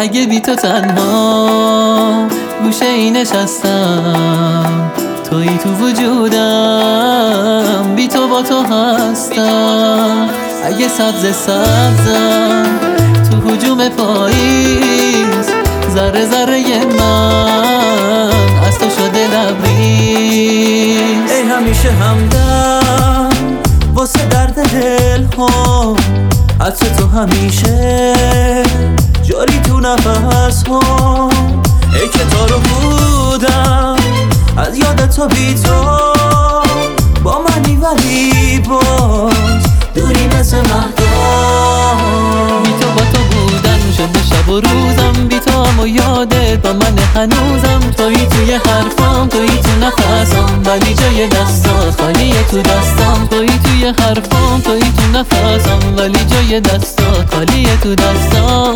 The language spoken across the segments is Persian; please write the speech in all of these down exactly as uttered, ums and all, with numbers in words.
اگه بی تو تنها گوشه ای نشستم، تویی تو وجودم، بی تو با تو هستم. اگه سبز سبزم تو هجوم پاییز، ذره ذره من از تو شده لبریز. ای همیشه همدم واسه درد دل ها، عطر تو همیشه جاری تو نفس ها. ای که تا رو بودم از یادت تو بی تو با منی، ولی باز دوری مثل مهدام. بی تو با تو بودن شده شب و روزم، بی تو هم و یادت با من هنوزم. تویی توی حرفام، تویی تو نفسم، ولی جای دستات خالیه تو دستم. تویی توی حرفام، تویی تو نفسم، ولی جای دستات خالیه تو دستم.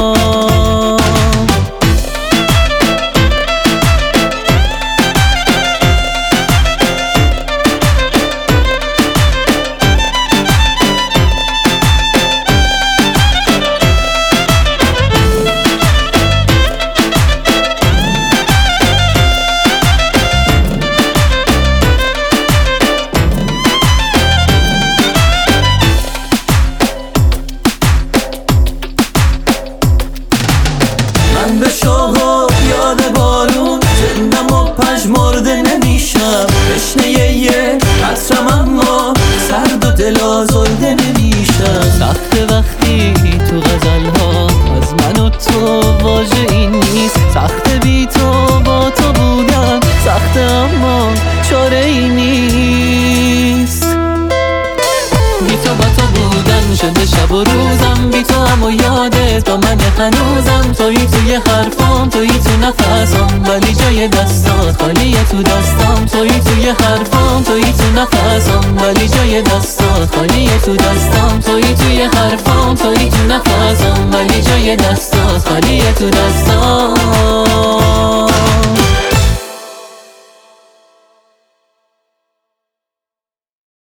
من به شوق یاد بارون جنم و پژمرده نمیشم، تشنه یه قطرم اما سرد و دل آزرده نمیشم. سخت وقتی تو غزل‌ها از من و تو واژه این نیست، سخت بی تو با تو بودن، سخت اما چاره ای نیست. بی تو با تو بودن شده شب و روزم، بی تو هم و یادت با من هنوزم. تویی توی حرفام، تویی تو نفسم، ولی جای دستات خالیه تو دستم. تویی توی حرفام، تویی تو نفسم، ولی جای دستات خالیه تو دستم. تویی توی حرفام، تویی تو نفسم، ولی جای دستات خالیه تو دستم.